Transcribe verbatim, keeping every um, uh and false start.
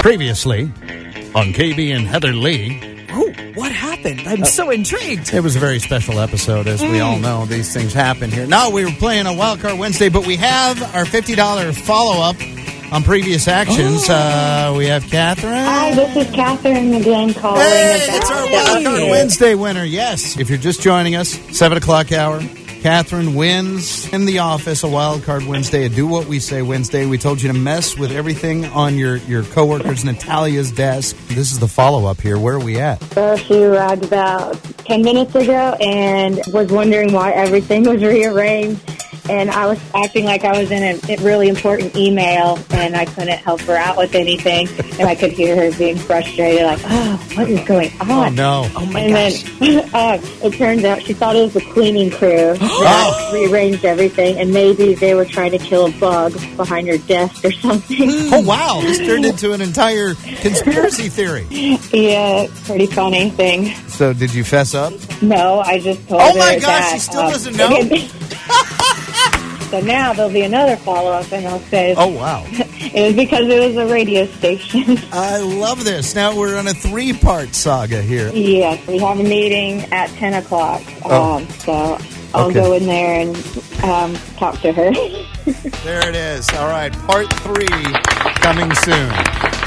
Previously on K B and Heather Lee. Oh, what happened? I'm uh, so intrigued. It was a very special episode, as mm. we all know. These things happen here. No, we were playing a Wild Card Wednesday, but we have our fifty dollars follow-up on previous actions. Oh. Uh, we have Catherine. Hi, this is Catherine again calling. Hey, it's our Wild Card Wednesday winner. Yes, if you're just joining us, seven o'clock hour. Catherine wins in the office a Wild Card Wednesday, a Do What We Say Wednesday. We told you to mess with everything on your, your coworkers, Natalia's desk. This is the follow-up here. Where are we at? So she arrived about ten minutes ago and was wondering why everything was rearranged. And I was acting like I was in a really important email, and I couldn't help her out with anything. And I could hear her being frustrated, like, oh, what is going on? Oh, no. Oh, my and gosh. then uh, it turns out she thought it was the cleaning crew that Oh. rearranged everything, and maybe they were trying to kill a bug behind her desk or something. Oh, wow. This turned into an entire conspiracy theory. Yeah, pretty funny thing. So did you fess up? No, I just told Oh, her my gosh, that, she still um, doesn't know? So now there'll be another follow-up, and I'll say, Oh, wow. it was because it was a radio station. I love this. Now we're on a three-part saga here. Yes, we have a meeting at ten o'clock. Oh. Um, so I'll Okay. go in there and um, talk to her. There it is. All right, part three coming soon.